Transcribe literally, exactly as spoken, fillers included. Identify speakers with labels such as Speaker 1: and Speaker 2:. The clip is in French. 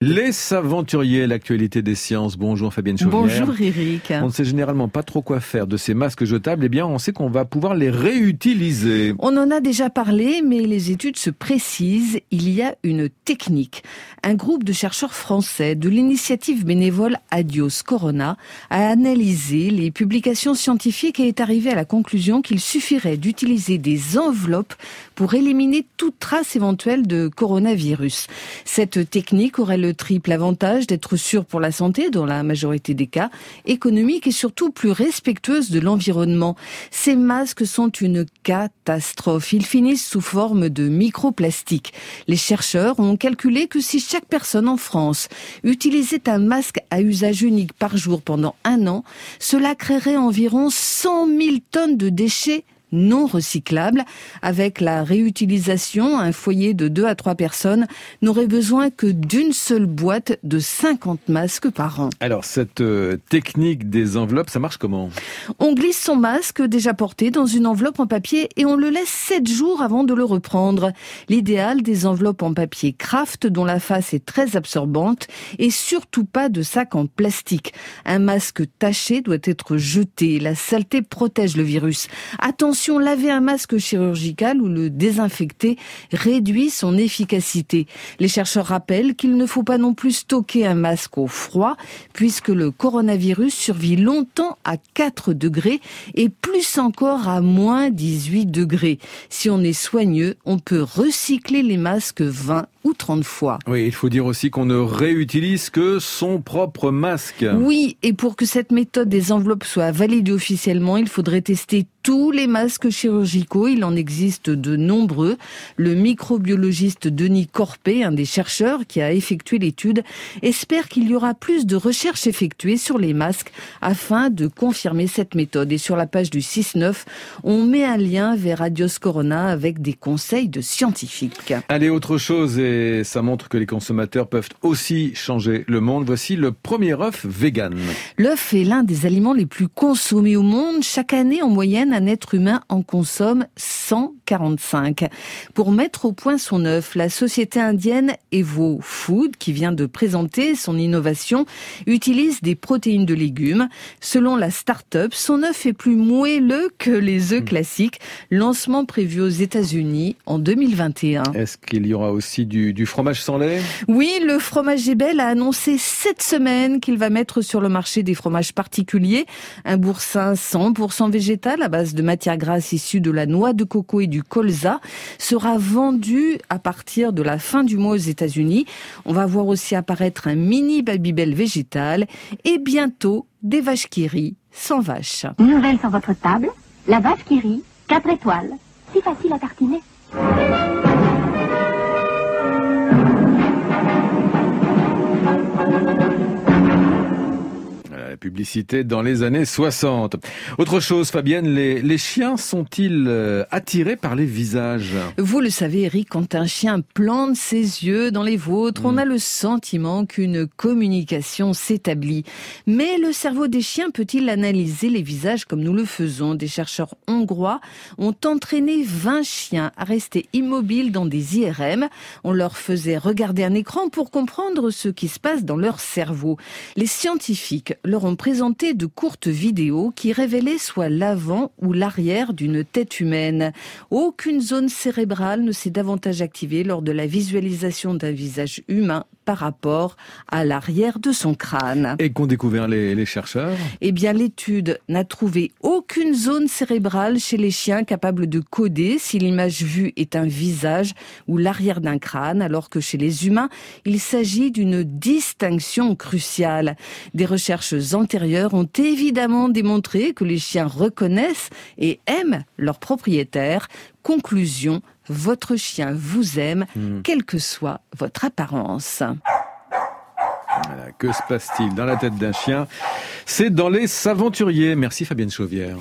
Speaker 1: Les Saventuriers, l'actualité des sciences. Bonjour Fabienne Chauvière.
Speaker 2: Bonjour Eric.
Speaker 1: On ne sait généralement pas trop quoi faire de ces masques jetables. Eh bien, on sait qu'on va pouvoir les réutiliser.
Speaker 2: On en a déjà parlé, mais les études se précisent. Il y a une technique. Un groupe de chercheurs français de l'initiative bénévole Adios Corona a analysé les publications scientifiques et est arrivé à la conclusion qu'il suffirait d'utiliser des enveloppes pour éliminer toute trace éventuelle de coronavirus. Cette technique aurait le triple avantage d'être sûre pour la santé, dans la majorité des cas, économique et surtout plus respectueuse de l'environnement. Ces masques sont une catastrophe. Ils finissent sous forme de microplastiques. Les chercheurs ont calculé que si chaque personne en France utilisait un masque à usage unique par jour pendant un an, cela créerait environ cent mille tonnes de déchets non recyclables. Avec la réutilisation, un foyer de deux à trois personnes n'aurait besoin que d'une seule boîte de cinquante masques par an.
Speaker 1: Alors, cette euh, technique des enveloppes, ça marche comment ?
Speaker 2: On glisse son masque déjà porté dans une enveloppe en papier et on le laisse sept jours avant de le reprendre. L'idéal des enveloppes en papier Kraft dont la face est très absorbante et surtout pas de sac en plastique. Un masque taché doit être jeté. La saleté protège le virus. Attention, laver un masque chirurgical ou le désinfecter réduit son efficacité. Les chercheurs rappellent qu'il ne faut pas non plus stocker un masque au froid, puisque le coronavirus survit longtemps à quatre degrés et plus encore à moins dix-huit degrés. Si on est soigneux, on peut recycler les masques vingt ou trente fois.
Speaker 1: Oui, il faut dire aussi qu'on ne réutilise que son propre masque.
Speaker 2: Oui, et pour que cette méthode des enveloppes soit validée officiellement, il faudrait tester tous les masques chirurgicaux. Il en existe de nombreux. Le microbiologiste Denis Corpet, un des chercheurs qui a effectué l'étude, espère qu'il y aura plus de recherches effectuées sur les masques afin de confirmer cette méthode. Et sur la page du six neuf, on met un lien vers Adios Corona avec des conseils de scientifiques.
Speaker 1: Allez, autre chose, et ça montre que les consommateurs peuvent aussi changer le monde. Voici le premier œuf vegan.
Speaker 2: L'œuf est l'un des aliments les plus consommés au monde. Chaque année, en moyenne, un être humain en consomme cent quarante-cinq. Pour mettre au point son œuf, la société indienne Evo Food, qui vient de présenter son innovation, utilise des protéines de légumes. Selon la start-up, son œuf est plus moelleux que les œufs classiques. Lancement prévu aux États-Unis en deux mille vingt et un.
Speaker 1: Est-ce qu'il y aura aussi du, du fromage sans lait ?
Speaker 2: Oui, le fromage Gébel a annoncé cette semaine qu'il va mettre sur le marché des fromages particuliers. Un boursin cent pour cent végétal à base de matières grasses issues de la noix de coco et du colza sera vendu à partir de la fin du mois aux États-Unis. On va voir aussi apparaître un mini Babybel végétal et bientôt des vaches qui rient sans vache.
Speaker 3: Nouvelle sur votre table, la vache qui rit, quatre étoiles. Si facile à tartiner.
Speaker 1: La publicité dans les années soixante. Autre chose, Fabienne, les, les chiens sont-ils euh, attirés par les visages ?
Speaker 2: Vous le savez, Eric, quand un chien plante ses yeux dans les vôtres, mmh. on a le sentiment qu'une communication s'établit. Mais le cerveau des chiens peut-il analyser les visages comme nous le faisons ? Des chercheurs hongrois ont entraîné vingt chiens à rester immobiles dans des I R M. On leur faisait regarder un écran pour comprendre ce qui se passe dans leur cerveau. Les scientifiques leur ont présenté de courtes vidéos qui révélaient soit l'avant ou l'arrière d'une tête humaine. Aucune zone cérébrale ne s'est davantage activée lors de la visualisation d'un visage humain par rapport à l'arrière de son crâne.
Speaker 1: Et qu'ont découvert les, les chercheurs ?
Speaker 2: Eh bien, l'étude n'a trouvé aucune zone cérébrale chez les chiens capable de coder si l'image vue est un visage ou l'arrière d'un crâne, alors que chez les humains, il s'agit d'une distinction cruciale. Des recherches antérieures ont évidemment démontré que les chiens reconnaissent et aiment leurs propriétaires. Conclusion, votre chien vous aime, mmh. quelle que soit votre apparence.
Speaker 1: Voilà, que se passe-t-il dans la tête d'un chien ? C'est dans Les Saventuriers. Merci Fabienne Chauvière.